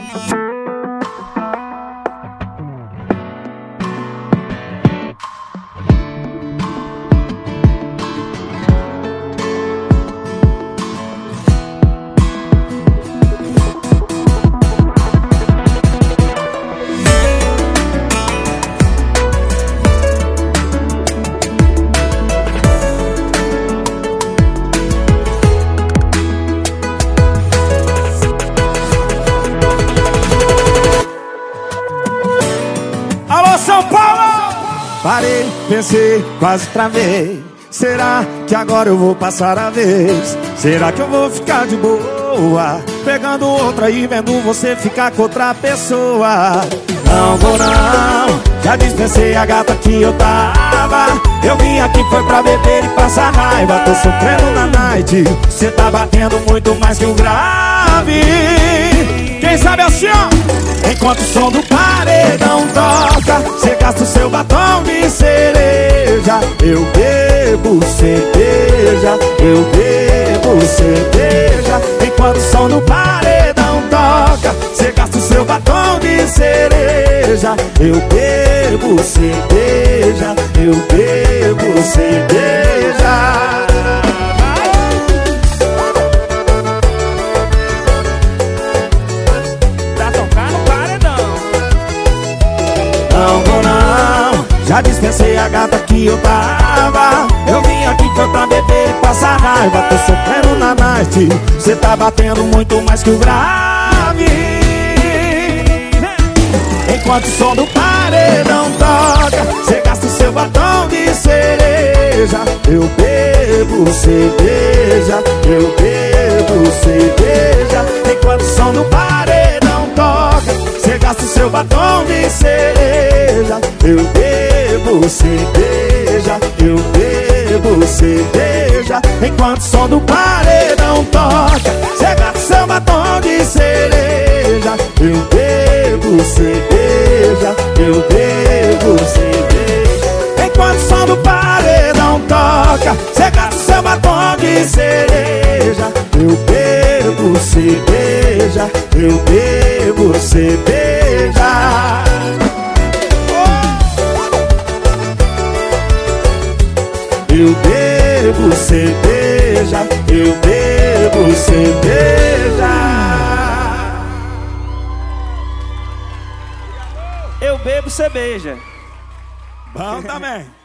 São Paulo! Parei, pensei, quase travei. Será que agora eu vou passar a vez? Será que eu vou ficar de boa, pegando outra e vendo você ficar com outra pessoa? Não vou não, já dispensei a gata que eu tava. Eu vim aqui foi pra beber e passar raiva. Tô sofrendo na night, cê tá batendo muito mais que o grave. Quem sabe assim, ó? Enquanto o som do paredão toca, cê gasta o seu batom de cereja. Eu bebo cerveja, eu bebo cerveja. Enquanto o som do paredão toca, cê gasta o seu batom de cereja. Eu bebo cerveja, eu bebo cerveja. Não vou não, já dispensei a gata que eu tava. Eu vim aqui foi pra beber e passar raiva. Tô sofrendo na night, cê tá batendo muito mais que o grave. Enquanto o som do paredão toca, cê gasta o seu batom de cereja. Eu bebo cerveja, eu bebo cerveja. Enquanto o som do paredão toca, cê gasta o seu batom de cereja. Eu bebo cerveja, eu bebo cerveja. Enquanto o som do paredão toca, cê gasta o seu batom de cereja. Eu bebo cerveja, eu bebo cerveja. Enquanto o som do paredão toca, cê gasta o seu batom de cereja. Eu bebo cerveja, eu bebo cerveja. Eu bebo cerveja, eu bebo cerveja. Eu bebo cerveja. Bom também.